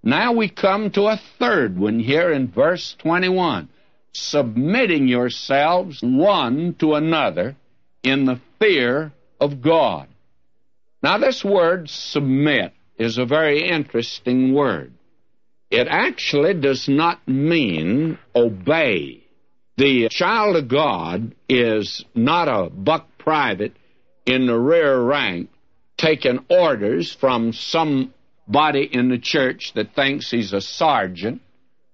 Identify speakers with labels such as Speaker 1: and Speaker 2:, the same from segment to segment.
Speaker 1: Now we come to a third one here in verse 21. Submitting yourselves one to another in the fear of God. Now this word submit is a very interesting word. It actually does not mean obey. The child of God is not a buck private in the rear rank taking orders from somebody in the church that thinks he's a sergeant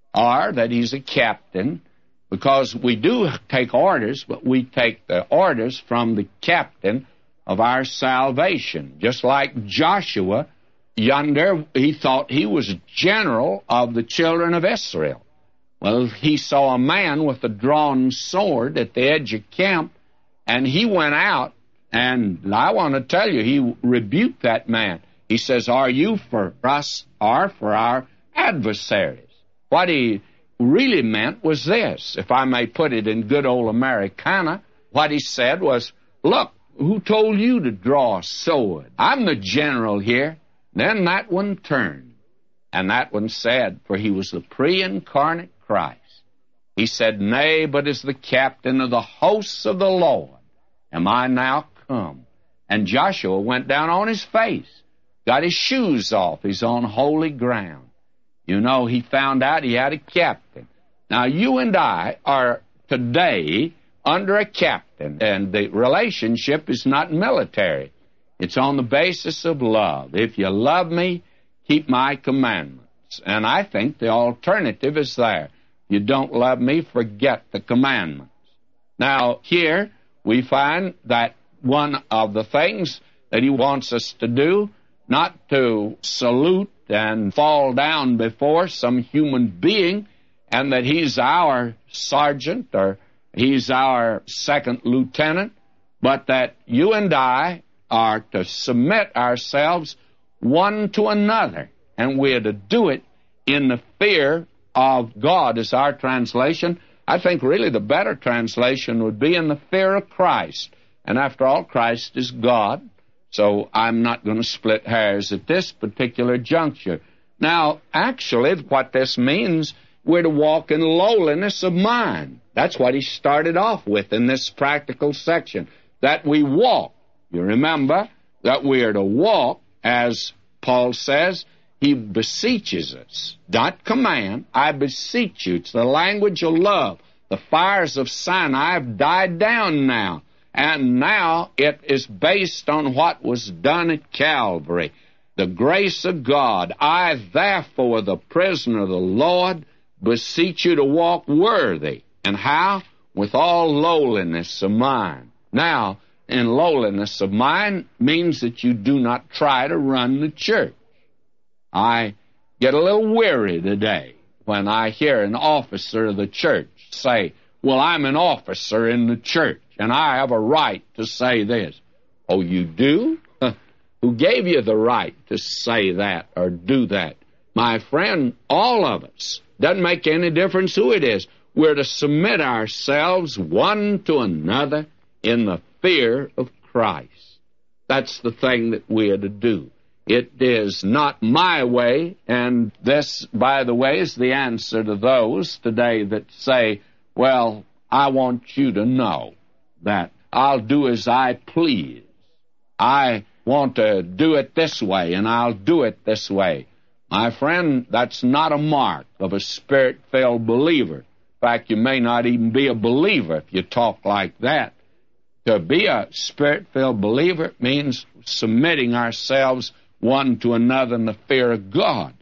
Speaker 1: or that he's a captain, because we do take orders, but we take the orders from the captain of our salvation. Just like Joshua yonder, he thought he was general of the children of Israel. Well, he saw a man with a drawn sword at the edge of camp, and he went out, and I want to tell you, he rebuked that man. He says, are you for us or for our adversaries? What he really meant was this, if I may put it in good old Americana. What he said was, look, who told you to draw a sword? I'm the general here. Then that one turned, and that one said, for he was the pre-incarnate Christ. He said, nay, but as the captain of the hosts of the Lord am I now come. And Joshua went down on his face, got his shoes off. He's on holy ground. You know, he found out he had a captain. Now, you and I are today under a captain, and the relationship is not military. It's on the basis of love. If you love me, keep my commandments. And I think the alternative is there. You don't love me, forget the commandments. Now, here we find that one of the things that he wants us to do, not to salute and fall down before some human being, and that he's our sergeant or he's our second lieutenant, but that you and I are to submit ourselves one to another, and we're to do it in the fear of God is our translation. I think really the better translation would be in the fear of Christ. And after all, Christ is God, so I'm not going to split hairs at this particular juncture. Now, actually, what this means, we're to walk in lowliness of mind. That's what he started off with in this practical section, that we walk. You remember that we are to walk, as Paul says, he beseeches us, not command. I beseech you. It's the language of love. The fires of Sinai have died down now, and now it is based on what was done at Calvary. The grace of God. I, therefore, the prisoner of the Lord, beseech you to walk worthy. And how? With all lowliness of mind. Now, in lowliness of mind means that you do not try to run the church. I get a little weary today when I hear an officer of the church say, well, I'm an officer in the church, and I have a right to say this. Oh, you do? Who gave you the right to say that or do that? My friend, all of us. Doesn't make any difference who it is. We're to submit ourselves one to another in the fear of Christ. That's the thing that we are to do. It is not my way, and this, by the way, is the answer to those today that say, well, I want you to know that I'll do as I please. I want to do it this way, and I'll do it this way. My friend, that's not a mark of a Spirit-filled believer. In fact, you may not even be a believer if you talk like that. To be a Spirit-filled believer means submitting ourselves one to another in the fear of God.